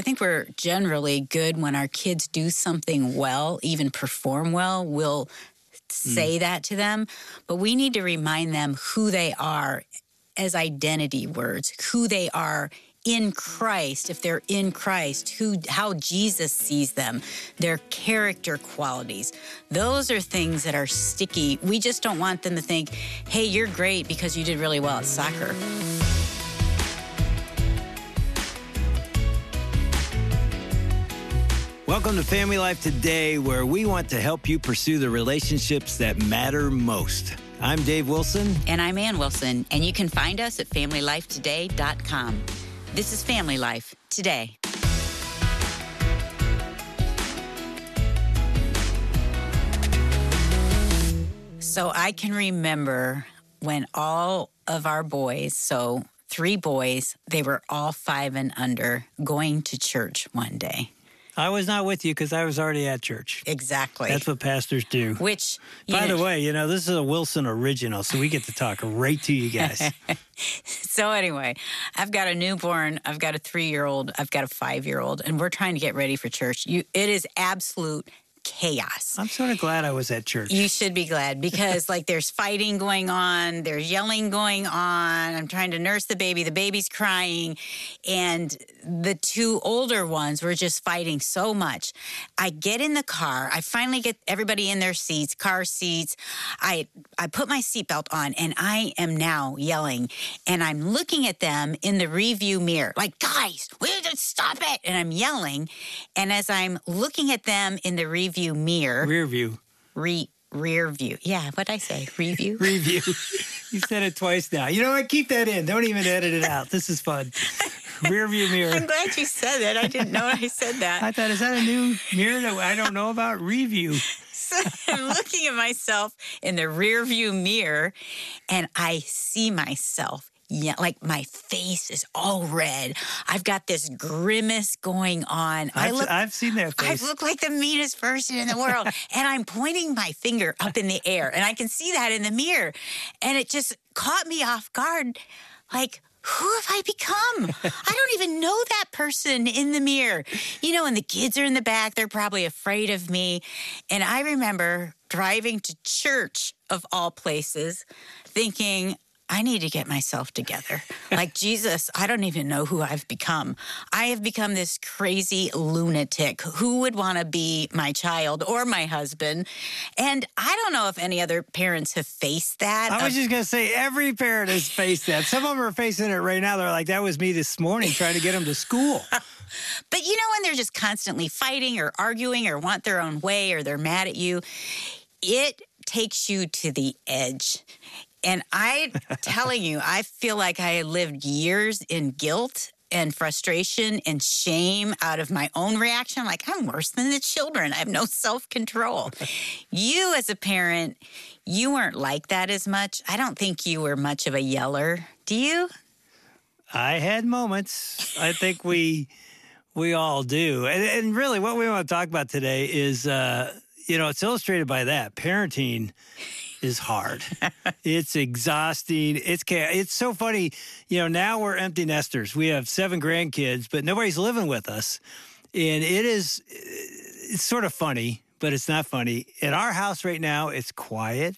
think we're generally good when our kids do something well, even perform well. We'll say that to them, but we need to remind them who they are as identity words, who they are in Christ, if they're in Christ, how Jesus sees them, their character qualities. Those are things that are sticky. We just don't want them to think, hey, you're great because you did really well at soccer. Welcome to Family Life Today, where we want to help you pursue the relationships that matter most. I'm Dave Wilson. And I'm Ann Wilson, and you can find us at FamilyLifeToday.com. This is Family Life Today. So I can remember when all of our boys, so 3 boys, they were all 5 and under, going to church one day. I was not with you because I was already at church. Exactly. That's what pastors do. Which, by the way, this is a Wilson original, so we get to talk right to you guys. So anyway, I've got a newborn, I've got a 3-year-old, I've got a 5-year-old, and we're trying to get ready for church. It is absolute chaos. I'm sort of glad I was at church. You should be glad because there's fighting going on, there's yelling going on. I'm trying to nurse the baby's crying, and the 2 older ones were just fighting so much. I get in the car, I finally get everybody in their seats, car seats. I put my seatbelt on, and I am now yelling, and I'm looking at them in the review mirror, like, guys, we need to stop it. And I'm yelling, and as I'm looking at them in the review mirror. Rear view. Rear view. Yeah, what'd I say? Review? Review. You said it twice now. You know what? Keep that in. Don't even edit it out. This is fun. Rear view mirror. I'm glad you said that. I didn't know I said that. I thought, is that a new mirror that I don't know about? Review. So I'm looking at myself in the rear view mirror, and I see myself. Yeah, like my face is all red. I've got this grimace going on. I've seen that face. I look like the meanest person in the world. And I'm pointing my finger up in the air. And I can see that in the mirror. And it just caught me off guard. Like, who have I become? I don't even know that person in the mirror. And the kids are in the back. They're probably afraid of me. And I remember driving to church, of all places, thinking, I need to get myself together. Like, Jesus, I don't even know who I've become. I have become this crazy lunatic. Who would want to be my child or my husband? And I don't know if any other parents have faced that. I was just going to say, every parent has faced that. Some of them are facing it right now. They're like, that was me this morning trying to get them to school. But when they're just constantly fighting or arguing or want their own way or they're mad at you, it takes you to the edge. And I'm telling you, I feel like I lived years in guilt and frustration and shame out of my own reaction. Like, I'm worse than the children. I have no self-control. You, as a parent, you weren't like that as much. I don't think you were much of a yeller. Do you? I had moments. I think we all do. And really, what we want to talk about today is, it's illustrated by that. Parenting is hard. It's exhausting. It's so funny. Now we're empty nesters. We have 7 grandkids, but nobody's living with us. And it's sort of funny, but it's not funny. At our house right now, it's quiet.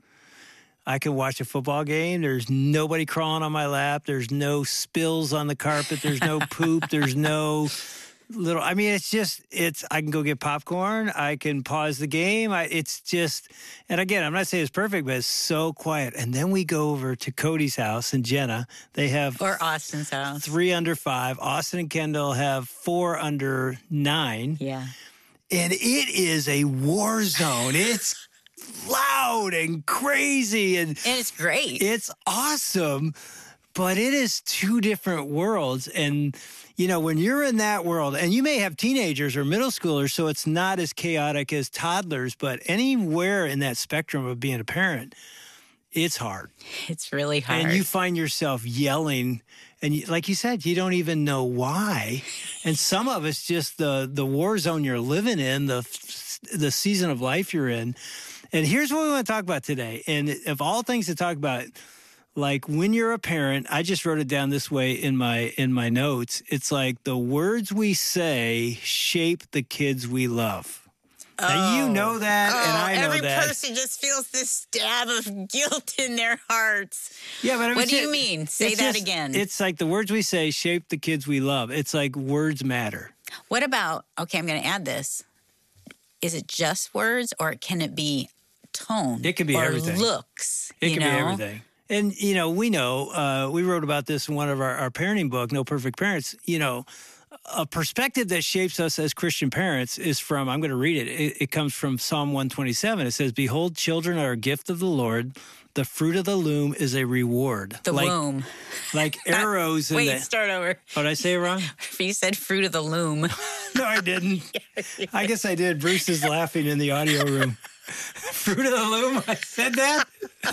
I can watch a football game. There's nobody crawling on my lap. There's no spills on the carpet. There's no poop. There's no I can go get popcorn. I can pause the game. And again, I'm not saying it's perfect, but it's so quiet. And then we go over to Cody's house and Jenna. They have... Or Austin's house. 3 under 5. Austin and Kendall have 4 under 9. Yeah. And it is a war zone. It's loud and crazy. And it's great. It's awesome. But it is 2 different worlds. And... when you're in that world, and you may have teenagers or middle schoolers, so it's not as chaotic as toddlers, but anywhere in that spectrum of being a parent, it's hard. It's really hard. And you find yourself yelling, and like you said, you don't even know why. And some of it's just the war zone you're living in, the season of life you're in. And here's what we want to talk about today. And of all things to talk about, like when you're a parent, I just wrote it down this way in my notes. It's like the words we say shape the kids we love. Now, you know that, and I know every that. Every person just feels this stab of guilt in their hearts. Yeah, but what do you mean? Say that again. It's like the words we say shape the kids we love. It's like words matter. What about, okay, I'm going to add this. Is it just words, or can it be tone? It can be or everything. Looks. It can be everything. And, we know, we wrote about this in one of our parenting book, No Perfect Parents. A perspective that shapes us as Christian parents is from, I'm going to read it. It comes from Psalm 127. It says, "Behold, children are a gift of the Lord. The fruit of the loom is a reward." The womb. Like arrows in Wait, start over. Oh, did I say it wrong? You said fruit of the loom. No, I didn't. I guess I did. Bruce is laughing in the audio room. Fruit of the loom? I said that?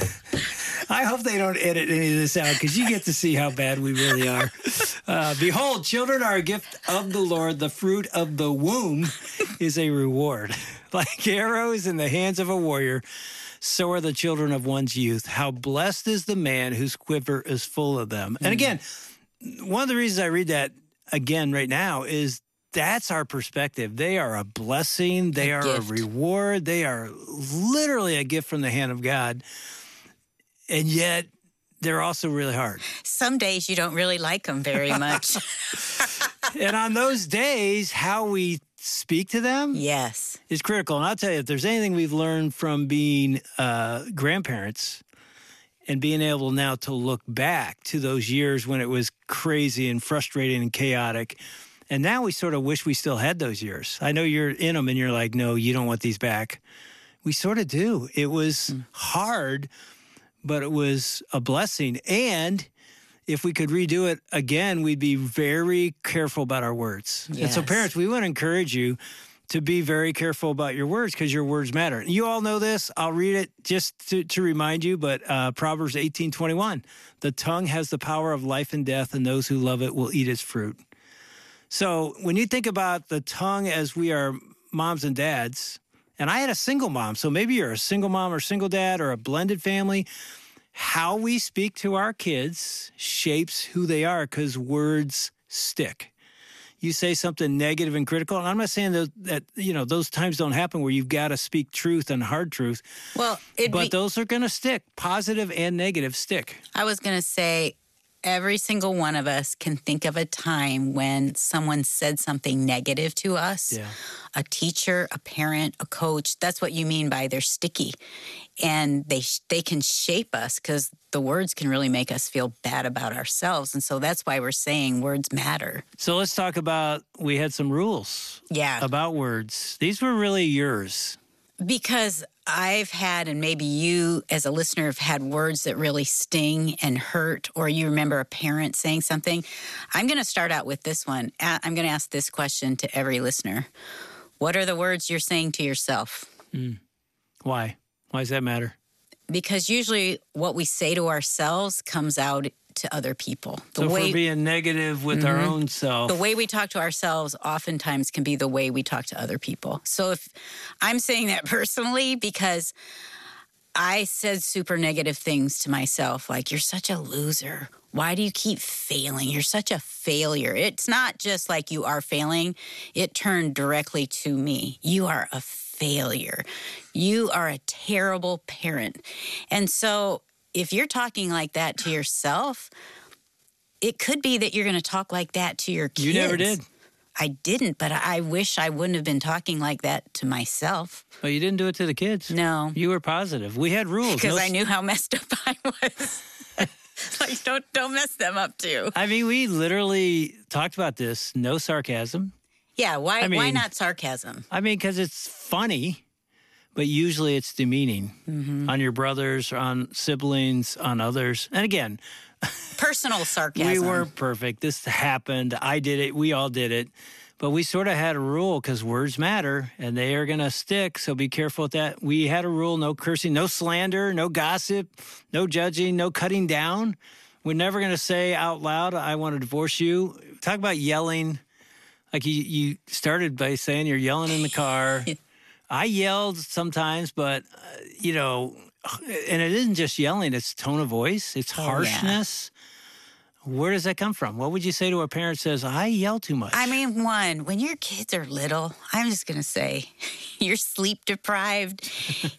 I hope they don't edit any of this out, because you get to see how bad we really are. Behold, children are a gift of the Lord. The fruit of the womb is a reward. Like arrows in the hands of a warrior, so are the children of one's youth. How blessed is the man whose quiver is full of them. And again, one of the reasons I read that again right now is that's our perspective. They are a blessing. They are a reward. They are literally a gift from the hand of God. And yet, they're also really hard. Some days you don't really like them very much. And on those days, how we speak to them is critical. And I'll tell you, if there's anything we've learned from being grandparents and being able now to look back to those years when it was crazy and frustrating and chaotic, and now we sort of wish we still had those years. I know you're in them and you're like, no, you don't want these back. We sort of do. It was hard, but it was a blessing. And if we could redo it again, we'd be very careful about our words. Yes. And so parents, we want to encourage you to be very careful about your words, because your words matter. You all know this. I'll read it just to remind you, but Proverbs 18:21, "The tongue has the power of life and death, and those who love it will eat its fruit." So when you think about the tongue as we are moms and dads, and I had a single mom, so maybe you're a single mom or single dad or a blended family, how we speak to our kids shapes who they are, because words stick. You say something negative and critical, and I'm not saying that those times don't happen where you've got to speak truth and hard truth. Well, those are going to stick. Positive and negative stick. I was going to say, every single one of us can think of a time when someone said something negative to us. Yeah. A teacher, a parent, a coach. That's what you mean by they're sticky. And they can shape us, because the words can really make us feel bad about ourselves. And so that's why we're saying words matter. So let's talk about, we had some rules about words. These were really yours. Because I've had, and maybe you as a listener have had words that really sting and hurt, or you remember a parent saying something. I'm going to start out with this one. I'm going to ask this question to every listener. What are the words you're saying to yourself? Why? Why does that matter? Because usually what we say to ourselves comes out to other people. So if we're being negative with our own self. The way we talk to ourselves oftentimes can be the way we talk to other people. So if I'm saying that personally, because I said super negative things to myself, like, you're such a loser. Why do you keep failing? You're such a failure. It's not just like you are failing. It turned directly to me. You are a failure. You are a terrible parent. And so if you're talking like that to yourself, it could be that you're going to talk like that to your kids. You never did. I didn't, but I wish I wouldn't have been talking like that to myself. Well, you didn't do it to the kids. No. You were positive. We had rules. Because I knew how messed up I was. Like, don't mess them up too. I mean, we literally talked about this. No sarcasm. Yeah, why not sarcasm? I mean, because it's funny, but usually it's demeaning on your brothers, on siblings, on others. And again, personal sarcasm. We weren't perfect. This happened. I did it. We all did it. But we sort of had a rule, because words matter and they are going to stick. So be careful with that. We had a rule: no cursing, no slander, no gossip, no judging, no cutting down. We're never going to say out loud, "I want to divorce you." Talk about yelling. Like you started by saying you're yelling in the car. I yelled sometimes, but, and it isn't just yelling, it's tone of voice, it's Oh, yeah. harshness. Where does that come from? What would you say to a parent who says, I yell too much? I mean, when your kids are little, I'm just going to say, you're sleep deprived.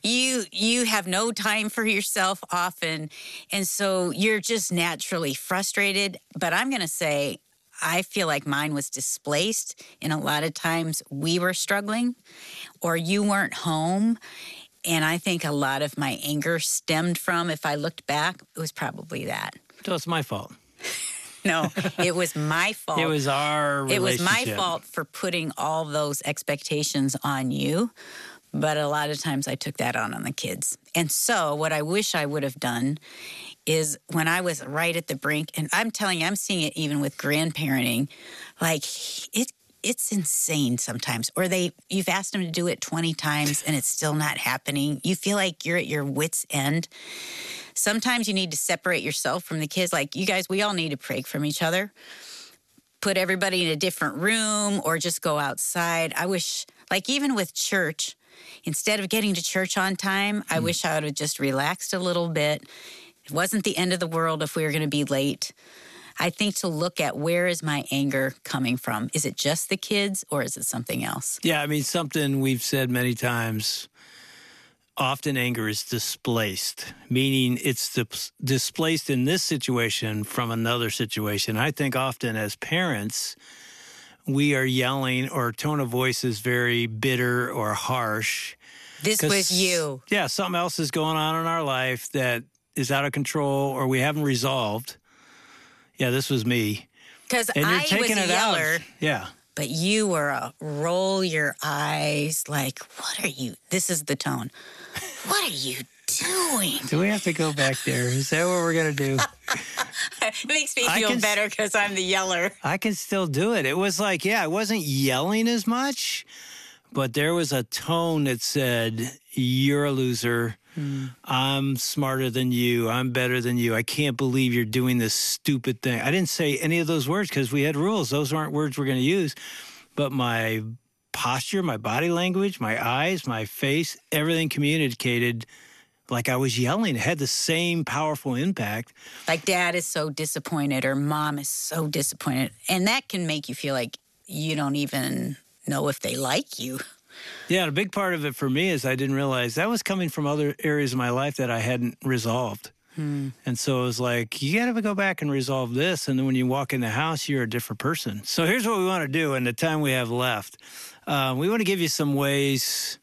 you have no time for yourself often. And so you're just naturally frustrated. But I'm going to say, I feel like mine was displaced. And a lot of times we were struggling or you weren't home. And I think a lot of my anger stemmed from, if I looked back, it was probably that. So it's my fault. No, it was my fault. It was our relationship. It was my fault for putting all those expectations on you. But a lot of times I took that on the kids. And so what I wish I would have done is when I was right at the brink, and I'm telling you, I'm seeing it even with grandparenting, like it's insane sometimes. Or you've asked them to do it 20 times and it's still not happening. You feel like you're at your wit's end. Sometimes you need to separate yourself from the kids. Like, you guys, we all need to pray from each other. Put everybody in a different room or just go outside. I wish, like even with church, instead of getting to church on time, I wish I would have just relaxed a little bit. It wasn't the end of the world if we were going to be late. I think to look at where is my anger coming from? Is it just the kids or is it something else? Yeah, I mean, something we've said many times. Often anger is displaced, meaning it's displaced in this situation from another situation. I think often as parents, we are yelling or tone of voice is very bitter or harsh. This was you. Yeah, something else is going on in our life that is out of control or we haven't resolved. Yeah, this was me. Because And you're I taking was a it out. yeller. Yeah. But you were a roll your eyes like, what are you? This is the tone. What are you doing? Do we have to go back there? Is that what we're going to do? It makes me I feel can- better because I'm the yeller. I can still do it. It was like, I wasn't yelling as much, but there was a tone that said, you're a loser. I'm smarter than you. I'm better than you. I can't believe you're doing this stupid thing. I didn't say any of those words because we had rules. Those aren't words we're going to use. But my posture, my body language, my eyes, my face, everything communicated like I was yelling. It had the same powerful impact. Like dad is so disappointed or mom is so disappointed. And that can make you feel like you don't even know if they like you. Yeah, and a big part of it for me is I didn't realize that was coming from other areas of my life that I hadn't resolved. And so it was like, you got to go back and resolve this. And then when you walk in the house, you're a different person. So here's what we want to do in the time we have left. We want to give you some ways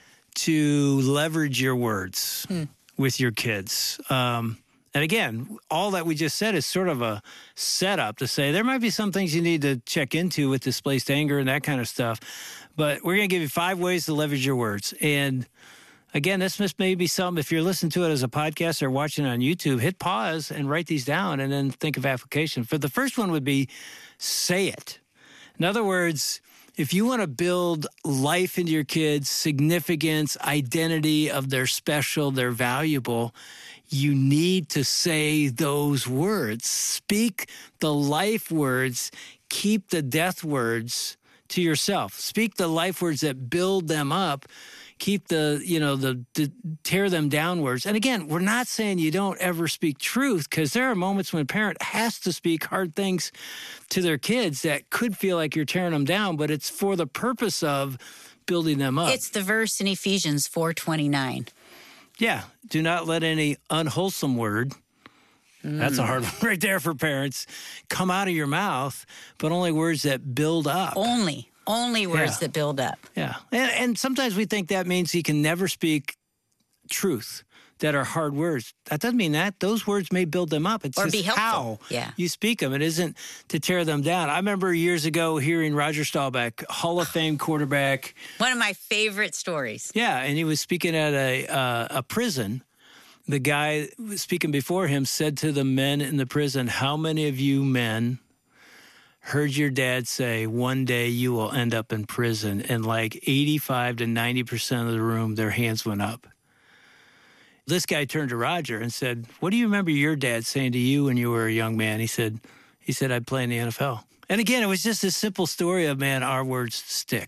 to leverage your words with your kids. And again, all that we just said is sort of a setup to say there might be some things you need to check into with displaced anger and that kind of stuff. But we're going to give you 5 ways to leverage your words. And again, this may be something, if you're listening to it as a podcast or watching on YouTube, hit pause and write these down and then think of application. For the first one would be say it. In other words, if you want to build life into your kids, significance, identity of they're special, they're valuable, you need to say those words. Speak the life words. Keep the death words to yourself. Speak the life words that build them up. Keep the tear them downwards. And again, we're not saying you don't ever speak truth, because there are moments when a parent has to speak hard things to their kids that could feel like you're tearing them down, but it's for the purpose of building them up. It's the verse in Ephesians 4:29. Yeah. Do not let any unwholesome word, that's a hard one right there for parents, come out of your mouth, but only words that build up. Only words that build up. Yeah. And sometimes we think that means he can never speak truth, that are hard words. That doesn't mean that. Those words may build them up. It's Or just be helpful. how you speak them. It isn't to tear them down. I remember years ago hearing Roger Staubach, Hall of Fame quarterback. One of my favorite stories. Yeah, and he was speaking at a prison. The guy speaking before him said to the men in the prison, how many of you men heard your dad say, one day you will end up in prison? And like 85 to 90% of the room, their hands went up. This guy turned to Roger and said, what do you remember your dad saying to you when you were a young man? He said, I'd play in the NFL. And again, it was just a simple story of, man, our words stick.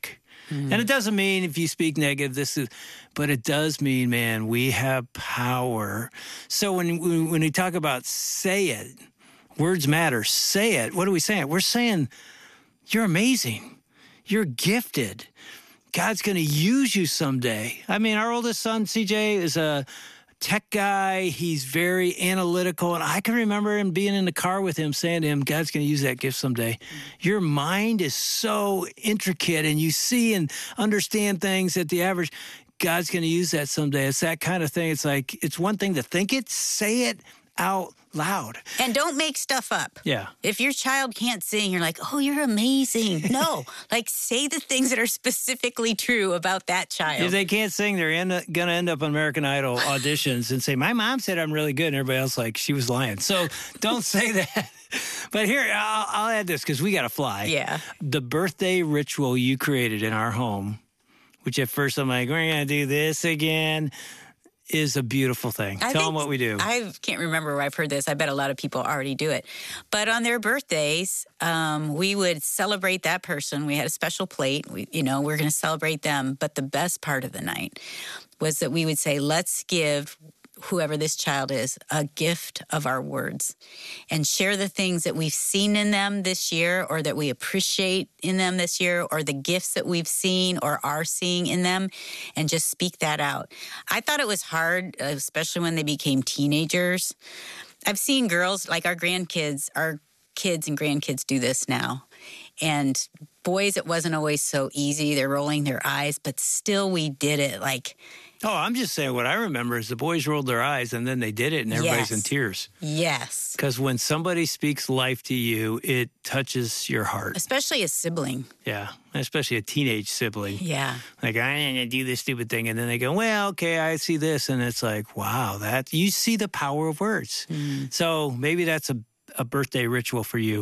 And it doesn't mean if you speak negative, but it does mean, man, we have power. So when we talk about say it, words matter, say it. What are we saying? We're saying you're amazing. You're gifted. God's going to use you someday. I mean, our oldest son, CJ, is a tech guy. He's very analytical. And I can remember him being in the car with him saying to him, God's going to use that gift someday. Your mind is so intricate and you see and understand things that the average, God's going to use that someday. It's that kind of thing. It's like, it's one thing to think it, say it out loud. And don't make stuff up. Yeah. If your child can't sing, you're like, oh, you're amazing. No, like say the things that are specifically true about that child. If they can't sing, they're going to end up on American Idol auditions and say, my mom said I'm really good. And everybody else like, she was lying. So don't say that. But here, I'll add this because we got to fly. Yeah. The birthday ritual you created in our home, which at first I'm like, we're going to do this again, is a beautiful thing. Tell them what we do. I can't remember where I've heard this. I bet a lot of people already do it. But on their birthdays, we would celebrate that person. We had a special plate. We're going to celebrate them. But the best part of the night was that we would say, let's give whoever this child is a gift of our words and share the things that we've seen in them this year or that we appreciate in them this year or the gifts that we've seen or are seeing in them and just speak that out. I thought it was hard, especially when they became teenagers. I've seen girls like our kids and grandkids do this now. And boys, it wasn't always so easy. They're rolling their eyes, but still we did it like... Oh, I'm just saying what I remember is the boys rolled their eyes and then they did it and everybody's in tears. Yes. Because when somebody speaks life to you, it touches your heart. Especially a sibling. Yeah, especially a teenage sibling. Yeah. Like, I'm going to do this stupid thing. And then they go, well, okay, I see this. And it's like, wow, that you see the power of words. So maybe that's a birthday ritual for you.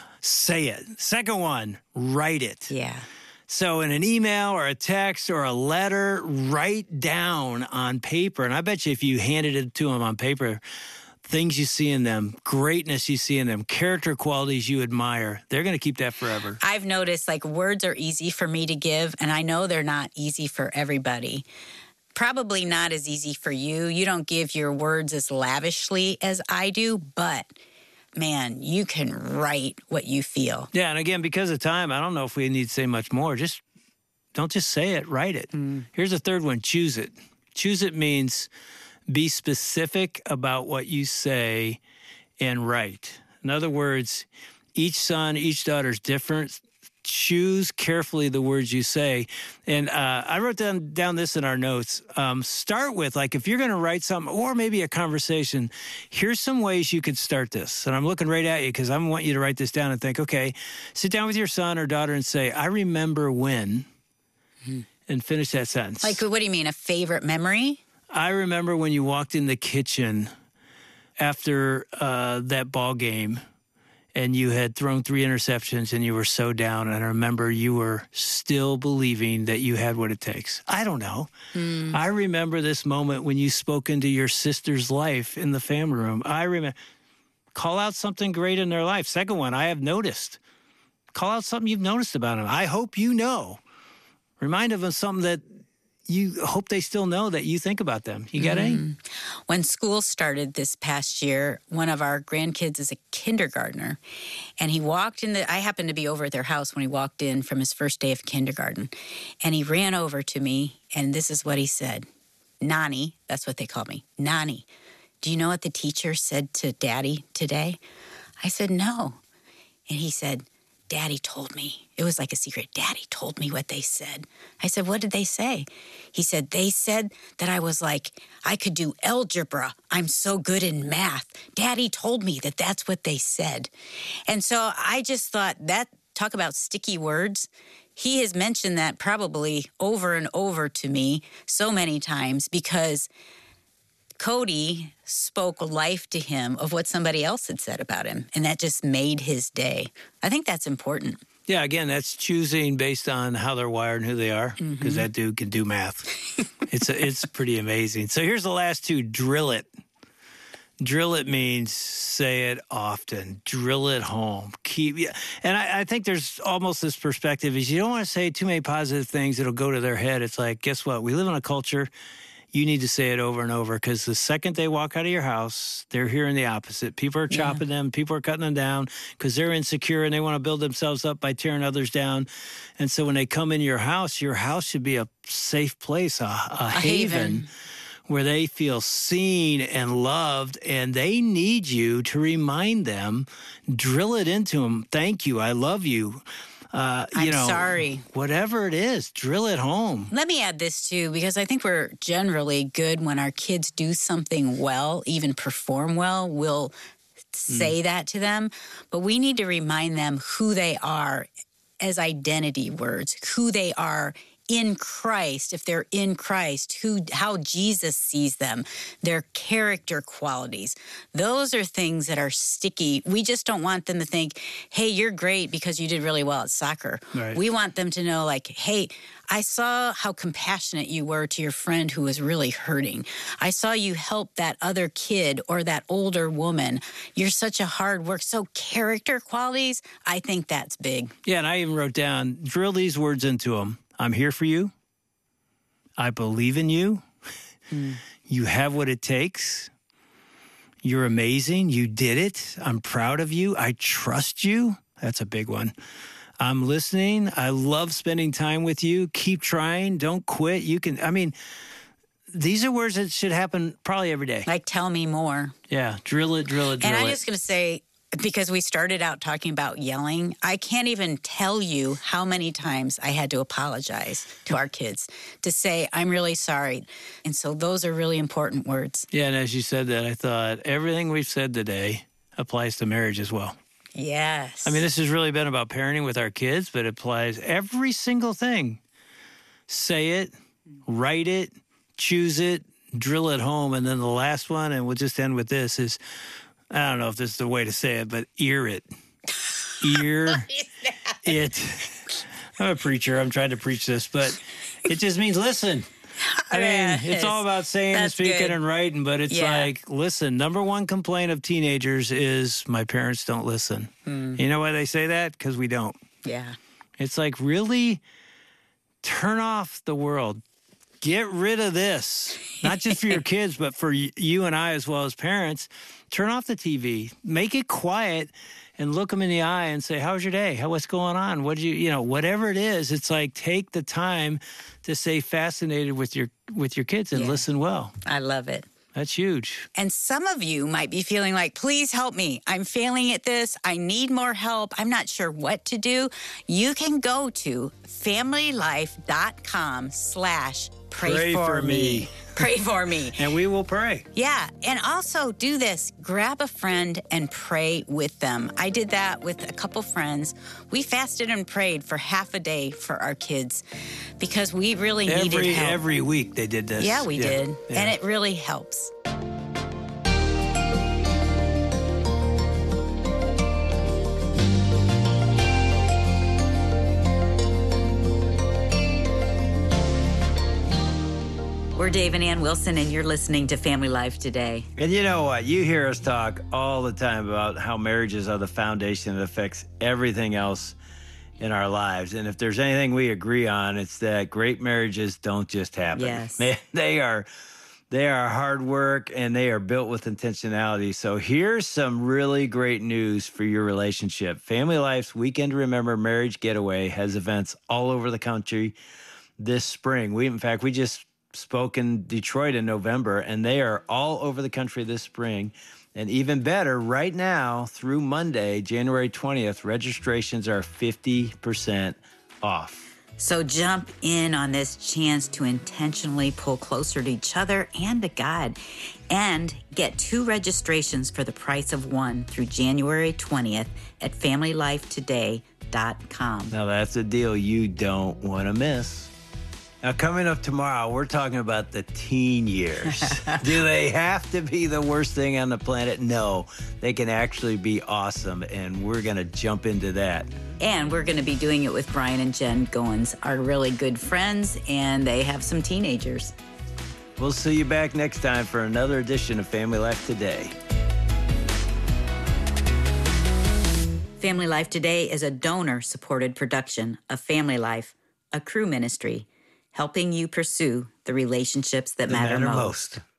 Say it. Second one, write it. Yeah. So in an email or a text or a letter, write down on paper. And I bet you if you handed it to them on paper, things you see in them, greatness you see in them, character qualities you admire, they're going to keep that forever. I've noticed like words are easy for me to give, and I know they're not easy for everybody. Probably not as easy for you. You don't give your words as lavishly as I do, but... man, you can write what you feel. Yeah, and again, because of time, I don't know if we need to say much more. Don't just say it, write it. Here's a third one, choose it. Choose it means be specific about what you say and write. In other words, each son, each daughter is different. Choose carefully the words you say. And I wrote down this in our notes. Start with, like, if you're going to write something or maybe a conversation, here's some ways you could start this. And I'm looking right at you because I want you to write this down and think, okay, sit down with your son or daughter and say, I remember when, and finish that sentence. Like, what do you mean, a favorite memory? I remember when you walked in the kitchen after that ball game and you had thrown 3 interceptions and you were so down. And I remember you were still believing that you had what it takes. I don't know. I remember this moment when you spoke into your sister's life in the family room. I remember. Call out something great in their life. Second one, I have noticed. Call out something you've noticed about them. I hope you know. Remind them of something that you hope they still know that you think about them. You got any? When school started this past year, one of our grandkids is a kindergartner. And he walked in I happened to be over at their house when he walked in from his first day of kindergarten. And he ran over to me, and this is what he said. Nani, that's what they call me. Nani, do you know what the teacher said to Daddy today? I said, no. And he said, Daddy told me. It was like a secret. Daddy told me what they said. I said, what did they say? He said, they said that I was like, I could do algebra. I'm so good in math. Daddy told me that that's what they said. And so I just thought that, talk about sticky words. He has mentioned that probably over and over to me so many times because Cody spoke life to him of what somebody else had said about him, and that just made his day. I think that's important. Yeah, again, that's choosing based on how they're wired and who they are, because that dude can do math. It's pretty amazing. So here's the last two. Drill it. Drill it means say it often, drill it home, and I think there's almost this perspective is you don't want to say too many positive things that'll go to their head. It's like, guess what? We live in a culture, you need to say it over and over because the second they walk out of your house, they're hearing the opposite. People are chopping them, people are cutting them down because they're insecure and they want to build themselves up by tearing others down. And so when they come in your house should be a safe place, a haven where they feel seen and loved, and they need you to remind them, drill it into them. Thank you. I love you. I'm sorry. Whatever it is, drill it home. Let me add this too, because I think we're generally good when our kids do something well, even perform well, we'll say that to them. But we need to remind them who they are as identity words, who they are in Christ, if they're in Christ, how Jesus sees them, their character qualities. Those are things that are sticky. We just don't want them to think, hey, you're great because you did really well at soccer. Right. We want them to know, like, hey, I saw how compassionate you were to your friend who was really hurting. I saw you help that other kid or that older woman. You're such a hard work. So character qualities, I think that's big. Yeah, and I even wrote down, drill these words into them. I'm here for you. I believe in you. You have what it takes. You're amazing. You did it. I'm proud of you. I trust you. That's a big one. I'm listening. I love spending time with you. Keep trying. Don't quit. These are words that should happen probably every day. Like, tell me more. Yeah, drill it, drill it, drill it. And I'm just going to say, because we started out talking about yelling, I can't even tell you how many times I had to apologize to our kids to say, I'm really sorry. And so those are really important words. Yeah, and as you said that, I thought everything we've said today applies to marriage as well. Yes. I mean, this has really been about parenting with our kids, but it applies every single thing. Say it, write it, choose it, drill it home. And then the last one, and we'll just end with this, is, I don't know if this is the way to say it, but ear it. Ear it. I'm a preacher. I'm trying to preach this, but it just means listen. I mean, it's all about saying and speaking and writing, but it's like, listen, number one complaint of teenagers is my parents don't listen. You know why they say that? Because we don't. Yeah. It's like, really turn off the world. Get rid of this, not just for your kids, but for you and I as well as parents. Turn off the TV, make it quiet, and look them in the eye and say, how's your day? What's going on? What did whatever it is, it's like take the time to stay fascinated with your kids and listen well. I love it. That's huge. And some of you might be feeling like, please help me. I'm failing at this. I need more help. I'm not sure what to do. You can go to familylife.com/pray for me. Pray for me. And we will pray. Yeah. And also do this. Grab a friend and pray with them. I did that with a couple friends. We fasted and prayed for half a day for our kids because we really needed help. Every week they did this. Yeah, we did. Yeah. And it really helps. We're Dave and Ann Wilson, and you're listening to Family Life Today. And you know what? You hear us talk all the time about how marriages are the foundation that affects everything else in our lives. And if there's anything we agree on, it's that great marriages don't just happen. Yes. They are hard work, and they are built with intentionality. So here's some really great news for your relationship. Family Life's Weekend to Remember Marriage Getaway has events all over the country this spring. We just spoke in Detroit in November, and they are all over the country this spring. And even better, right now through Monday, January 20th, registrations are 50% off. So jump in on this chance to intentionally pull closer to each other and to God, and get 2 registrations for the price of 1 through January 20th at FamilyLifeToday.com. Now that's a deal you don't want to miss. Now, coming up tomorrow, we're talking about the teen years. Do they have to be the worst thing on the planet? No, they can actually be awesome, and we're going to jump into that. And we're going to be doing it with Brian and Jen Goins, our really good friends, and they have some teenagers. We'll see you back next time for another edition of Family Life Today. Family Life Today is a donor-supported production of Family Life, a Cru ministry, helping you pursue the relationships that matter most.